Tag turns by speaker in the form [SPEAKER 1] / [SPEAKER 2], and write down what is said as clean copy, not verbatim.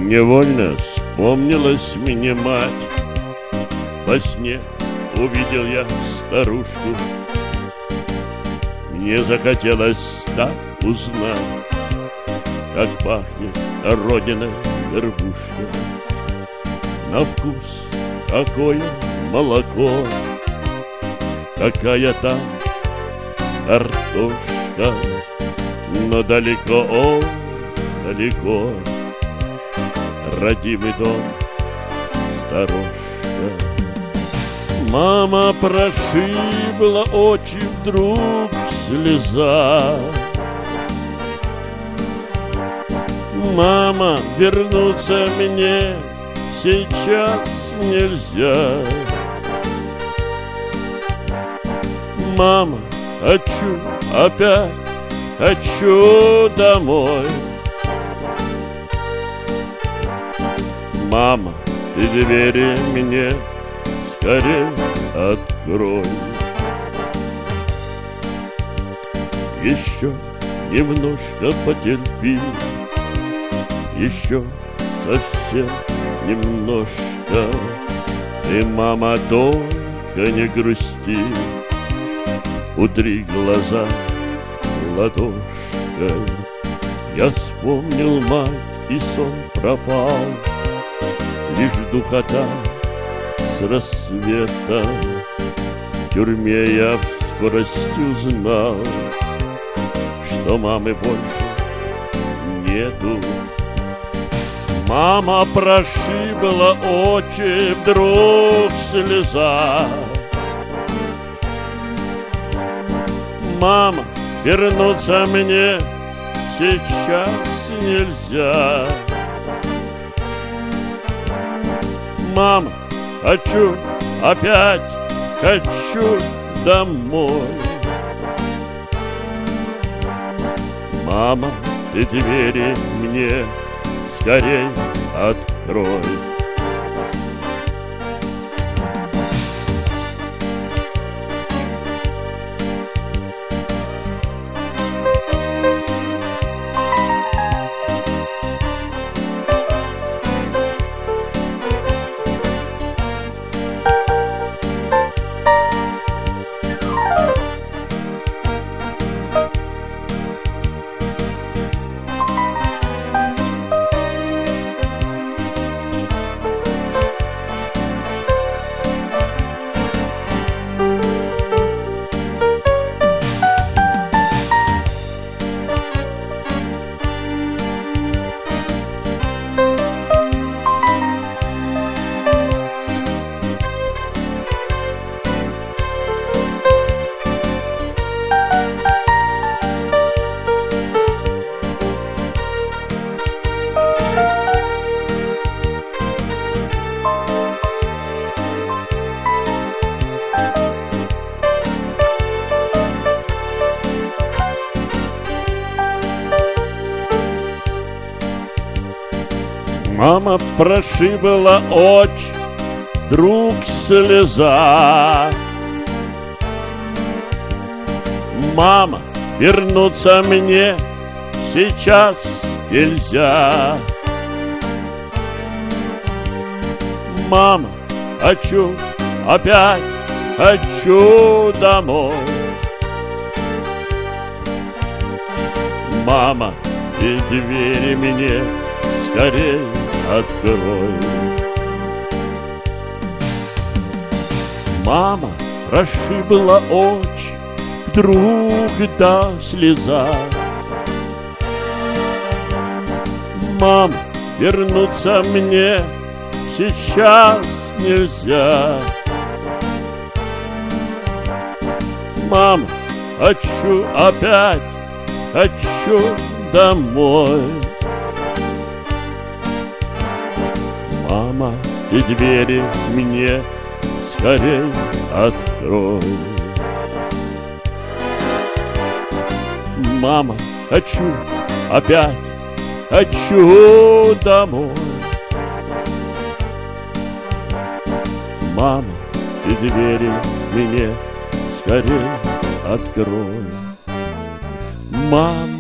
[SPEAKER 1] Невольно вспомнилась мне мать. Во сне увидел я старушку. Мне захотелось так узнать, как пахнет родина горбушка. На вкус какое молоко, какая там картошка. Но далеко, о, далеко родимый дом, сторожка. Мама прошибла очи вдруг слеза. Мама, вернуться мне сейчас нельзя. Мама, хочу опять, хочу домой. Мама, ты двери мне скорей открой. Еще немножко потерпи, еще совсем немножко. Ты, мама, только не грусти, утри глаза ладошкой. Я вспомнил мать, и сон пропал, лишь духота с рассветом. В тюрьме я в скорости узнал, что мамы больше нету. Мама прошибла очи вдруг слеза. Мама, вернуться мне сейчас нельзя. Мама, хочу опять, хочу домой. Мама, ты двери мне скорей открой. Мама прошибла очи вдруг слеза. Мама, вернуться мне сейчас нельзя. Мама, хочу опять, хочу домой. Мама, и двери мне скорей открой. Мама прошибла очи вдруг до слеза. Мама, вернуться мне сейчас нельзя. Мама, хочу опять, хочу домой. Мама, и двери мне скорей открой. Мама, хочу опять, хочу домой. Мама, и двери мне скорей открой. Мама,